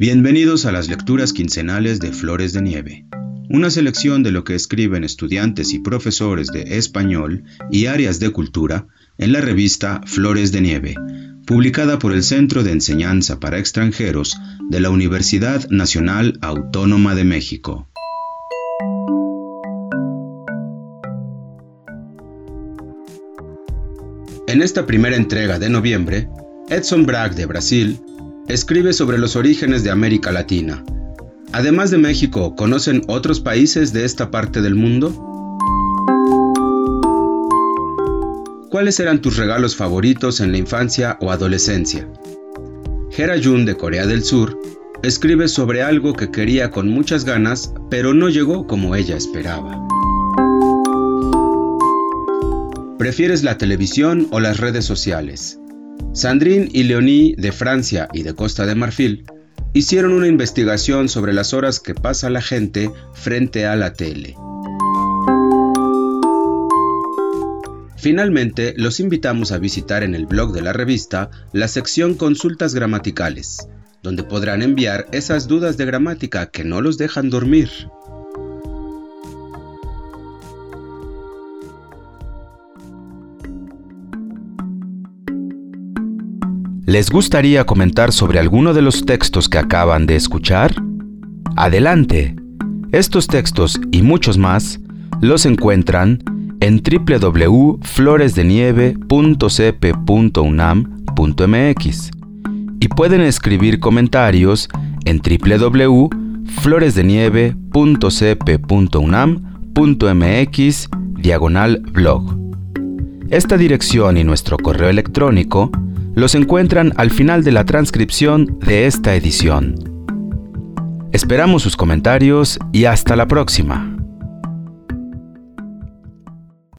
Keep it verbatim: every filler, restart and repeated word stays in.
Bienvenidos a las lecturas quincenales de Flores de Nieve, una selección de lo que escriben estudiantes y profesores de español y áreas de cultura en la revista Flores de Nieve, publicada por el Centro de Enseñanza para Extranjeros de la Universidad Nacional Autónoma de México. En esta primera entrega de noviembre, Edson Braque de Brasil escribe sobre los orígenes de América Latina. Además de México, ¿conocen otros países de esta parte del mundo? ¿Cuáles eran tus regalos favoritos en la infancia o adolescencia? Hera Jun de Corea del Sur escribe sobre algo que quería con muchas ganas, pero no llegó como ella esperaba. ¿Prefieres la televisión o las redes sociales? Sandrine y Leonie de Francia y de Costa de Marfil hicieron una investigación sobre las horas que pasa la gente frente a la tele. Finalmente, los invitamos a visitar en el blog de la revista la sección Consultas Gramaticales, donde podrán enviar esas dudas de gramática que no los dejan dormir. ¿Les gustaría comentar sobre alguno de los textos que acaban de escuchar? ¡Adelante! Estos textos y muchos más los encuentran en doble u doble u doble u punto flores de nieve punto c p punto u n a m punto m x y pueden escribir comentarios en doble u doble u doble u punto flores de nieve punto c p punto u n a m punto m x diagonal blog. Esta dirección y nuestro correo electrónico los encuentran al final de la transcripción de esta edición. Esperamos sus comentarios y hasta la próxima.